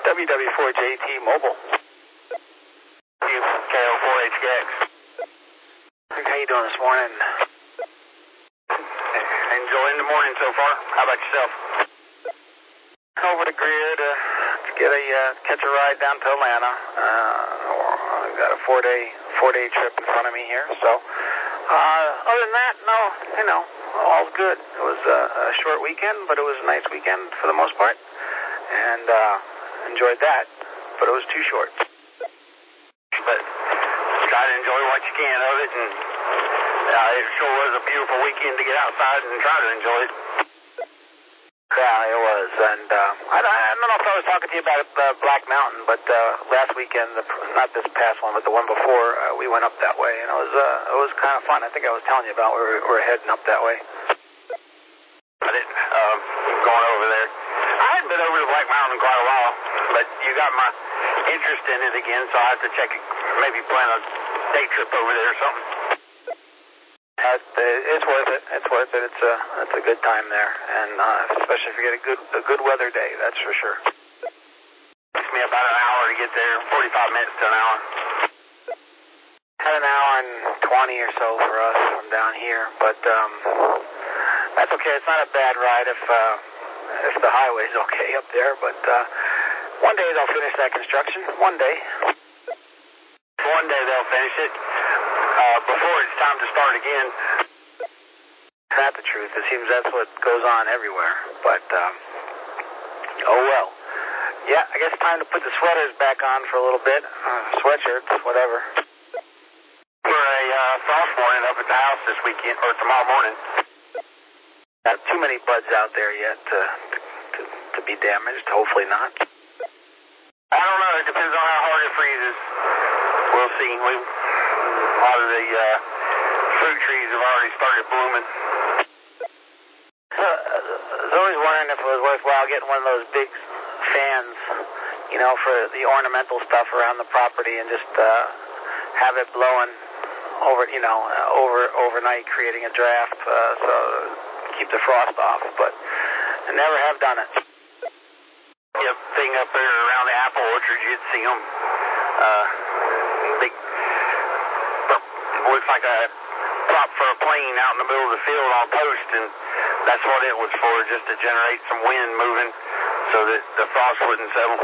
WW4JT Mobile. KO4HKX. How you doing this morning? Enjoying the morning so far. How about yourself? Over the grid to catch a ride down to Atlanta. I've got a four-day trip in front of me here. So, other than that, no, all's good. It was a short weekend, but it was a nice weekend for the most part, and enjoyed that. But it was too short. But try to enjoy what you can of it, and it sure was a beautiful weekend to get outside and try to enjoy it. Yeah, it was, and I don't know if I was talking to you about Black Mountain, but last weekend, not this past one, but the one before, we went up that way, and it was kind of fun. I think I was telling you about we're heading up that way. I didn't, going over there. I hadn't been over to Black Mountain in quite a while, but you got my interest in it again, so I have to check it, maybe plan a day trip over there or something. It's worth it. It's worth it. It's a good time there, and especially if you get a good weather day, that's for sure. Takes me about an hour to get there, 45 minutes to an hour. About an hour and 20 or so for us from down here, but that's okay. It's not a bad ride if the highway's okay up there. But one day they'll finish that construction. One day. One day they'll finish it. Before it's time to start again. That's the truth. It seems that's what goes on everywhere. But, oh well. Yeah, I guess time to put the sweaters back on for a little bit. Sweatshirts, whatever. For a frost warning up at the house this weekend, or tomorrow morning. Not too many buds out there yet to be damaged. Hopefully not. I don't know. It depends on how hard it freezes. We'll see. A lot of the fruit trees have already started blooming. So, I was always wondering if it was worthwhile getting one of those big fans, for the ornamental stuff around the property, and just have it blowing overnight, creating a draft, so keep the frost off. But I never have done it. Yep, thing up there around the apple orchard, you'd see them. Big. Looks like a prop for a plane out in the middle of the field on post, and that's what it was for, just to generate some wind moving so that the frost wouldn't settle.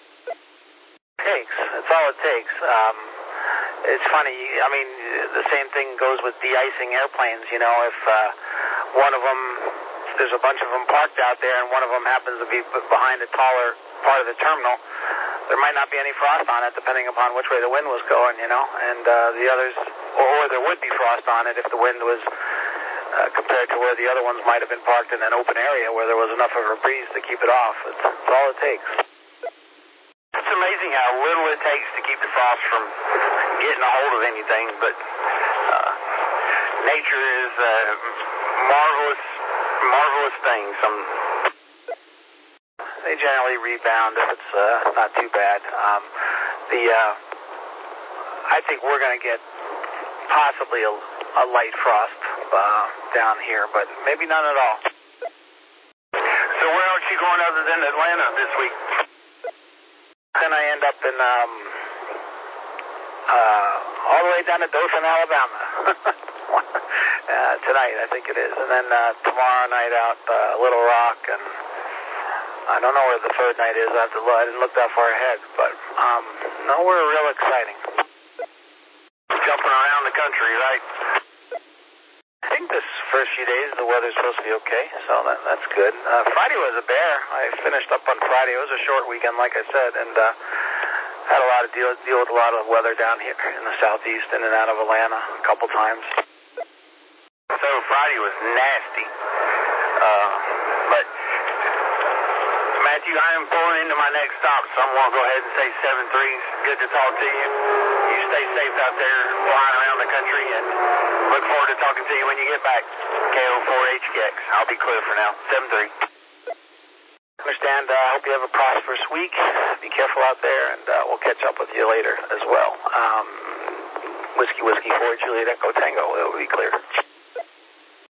That's all it takes. It's funny, the same thing goes with de-icing airplanes. If one of them, there's a bunch of them parked out there, and one of them happens to be behind a taller part of the terminal, there might not be any frost on it, depending upon which way the wind was going, and the others, or there would be frost on it if the wind was compared to where the other ones might have been parked in an open area where there was enough of a breeze to keep it off. It's all it takes. It's amazing how little it takes to keep the frost from getting a hold of anything, but nature is a marvelous thing. They generally rebound if it's not too bad. I think we're going to get possibly a light frost down here, but maybe none at all. So where else you going other than Atlanta this week? Then I end up in all the way down to Dothan, Alabama. Tonight, I think it is. And then tomorrow night out Little Rock, and I don't know where the third night is. I didn't look that far ahead, but nowhere real exciting. Jumping around the country, right? I think this first few days the weather's supposed to be okay, so that's good. Friday was a bear. I finished up on Friday. It was a short weekend, like I said, and had a lot of deal with a lot of weather down here in the southeast, in and out of Atlanta a couple times. So Friday was nasty, but Matthew, I am pulling into my next stop, so I'm going to go ahead and say 7-3. Good to talk to you. You stay safe out there flying around the country, and look forward to talking to you when you get back. KO4HKX. I'll be clear for now. 7-3. Understand. I hope you have a prosperous week. Be careful out there, and we'll catch up with you later as well. Whiskey 4, Juliet Echo Tango. It will be clear.